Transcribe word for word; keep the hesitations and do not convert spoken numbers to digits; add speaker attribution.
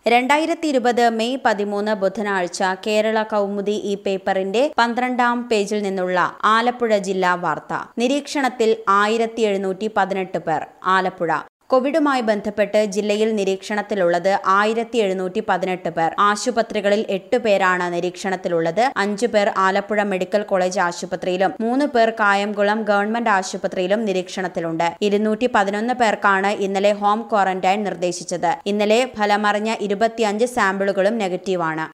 Speaker 1: രണ്ടായിരത്തി ഇരുപത് മെയ് പതിമൂന്ന് ബുധനാഴ്ച കേരള കൗമുദി ഈ പേപ്പറിന്റെ പന്ത്രണ്ടാം പേജിൽ നിന്നുള്ള ആലപ്പുഴ ജില്ലാ വാർത്ത. നിരീക്ഷണത്തിൽ ആയിരത്തി എഴുന്നൂറ്റി പതിനെട്ട് പേർ. ആലപ്പുഴ. കോവിഡുമായി ബന്ധപ്പെട്ട് ജില്ലയിൽ നിരീക്ഷണത്തിലുള്ളത് ആയിരത്തി എഴുന്നൂറ്റി പതിനെട്ട് പേർ. ആശുപത്രികളിൽ എട്ട് പേരാണ് നിരീക്ഷണത്തിലുള്ളത്. അഞ്ചു പേർ ആലപ്പുഴ മെഡിക്കൽ കോളേജ് ആശുപത്രിയിലും മൂന്ന് പേർ കായംകുളം ഗവൺമെന്റ് ആശുപത്രിയിലും നിരീക്ഷണത്തിലുണ്ട്. ഇരുന്നൂറ്റി പതിനൊന്ന് പേർക്കാണ് ഇന്നലെ ഹോം ക്വാറന്റൈൻ നിർദ്ദേശിച്ചത്. ഇന്നലെ ഫലമറിഞ്ഞ ഇരുപത്തിയഞ്ച് സാമ്പിളുകളും നെഗറ്റീവാണ്.